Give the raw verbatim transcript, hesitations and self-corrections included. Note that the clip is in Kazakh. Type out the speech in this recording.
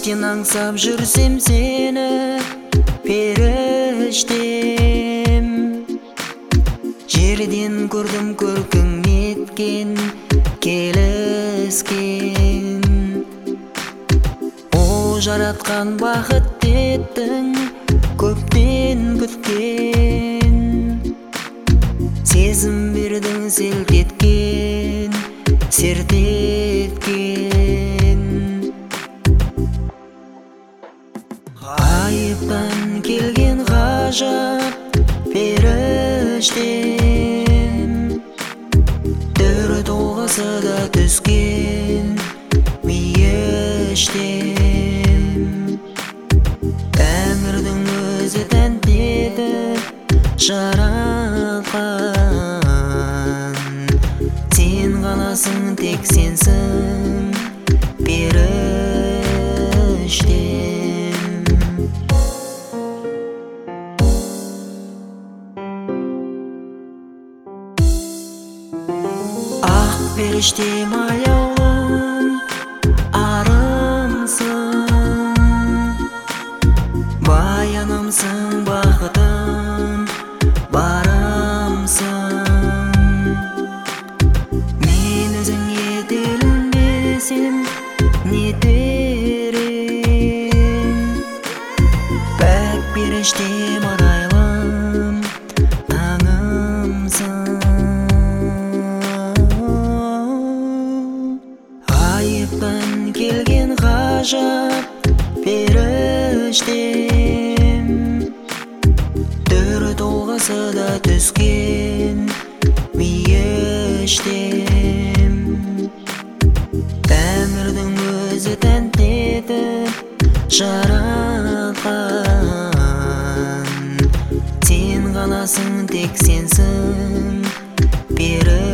Неліктен аңсап жүрсем сені, періштем. Жерден көрдім көркің неткен, келіскен. О, жаратқан бақыт еттің, көптен күткен. Сезім бердің селт еткен, серт еткен. Ғайыптан келген ғажап періштем, түрі толғасы да түскен мейіштем. Тәңірдің өзі тәнтеді жаратқан, сен ғанасың, тек сенсің періштем. Ақ періштем аяулым, арымсың, баянымсың, бақытым, барымсың. Мен өзіңе телінбесем нетер ең, пәк періштем арайлым, таңымсың. Ғайыптан келген ғажап періштем, түрі толғасы да түскен мейіштем. Тәңірдің өзі тәнтеді жаратқан, сен ғанасың, тек сенсің періштем.